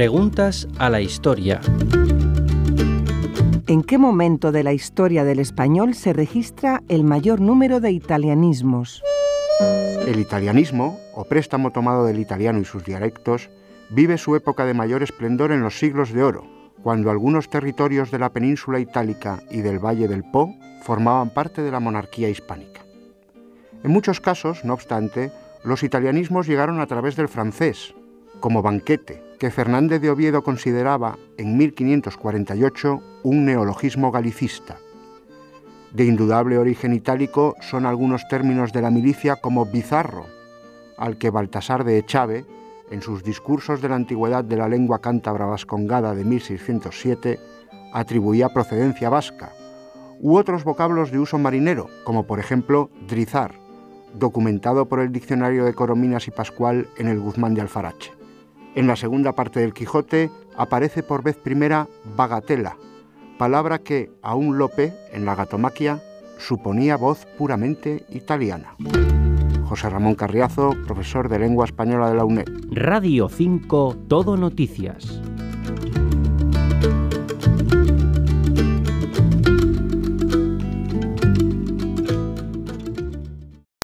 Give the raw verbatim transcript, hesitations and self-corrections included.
Preguntas a la historia. ¿En qué momento de la historia del español se registra el mayor número de italianismos? El italianismo, o préstamo tomado del italiano y sus dialectos, vive su época de mayor esplendor en los siglos de oro, cuando algunos territorios de la península itálica y del Valle del Po formaban parte de la monarquía hispánica. En muchos casos, no obstante, los italianismos llegaron a través del francés, como banquete, que Fernández de Oviedo consideraba en mil quinientos cuarenta y ocho un neologismo galicista. De indudable origen itálico son algunos términos de la milicia como bizarro, al que Baltasar de Echave, en sus discursos de la antigüedad de la lengua cántabra vascongada de mil seiscientos siete, atribuía procedencia vasca, u otros vocablos de uso marinero, como por ejemplo drizar, documentado por el diccionario de Corominas y Pascual en el Guzmán de Alfarache. En la segunda parte del Quijote aparece por vez primera bagatela, palabra que, aún Lope, en la Gatomaquia, suponía voz puramente italiana. José Ramón Carriazo, profesor de Lengua Española de la UNED. Radio cinco, Todo Noticias.